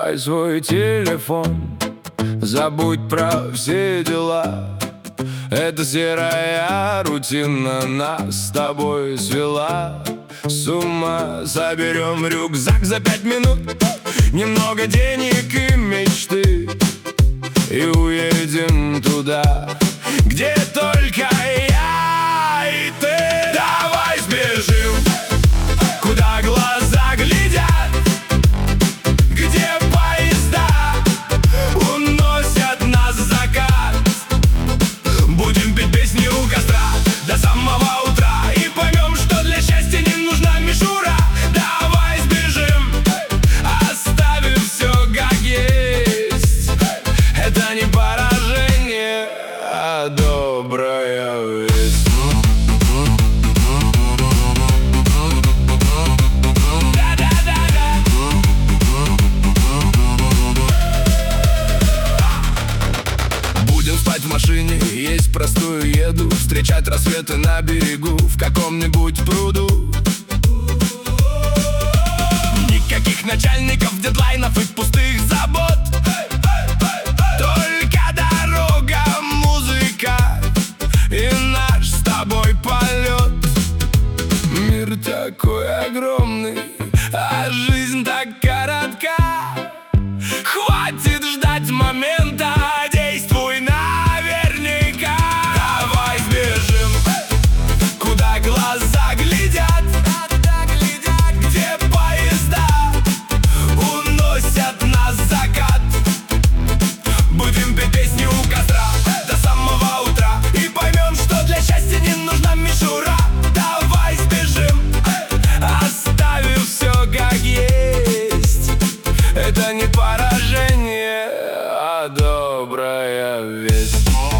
Бросай свой телефон, забудь про все дела. Эта серая рутина нас с тобой свела с ума. Соберем рюкзак за 5 минут, немного денег и мечты, и уедем туда, где только я и ты. Давай сбежим, куда глаза глядят, где поезда уносят нас в закат. Будем петь песни у костра до самого утра и поймем, что для счастья не нужна мишура. Давай сбежим, оставив все как есть. Это не поражение, а добрая весть. Будем спать в машине, есть простую еду, встречать рассветы на берегу в каком-нибудь пруду. Никаких начальников, дедлайнов и пустых забот. Только дорога, музыка и наш с тобой полет. Мир такой огромный, а жизнь так коротка. Хватит ждать момента, действуй наверняка. Давай сбежим, куда глаза глядят, где поезда уносят нас в закат. Будем петь песни у костра до самого утра и поймем, что для счастья не нужна мишура. Давай сбежим, оставив все как есть. Это не поражение, а добрая весть.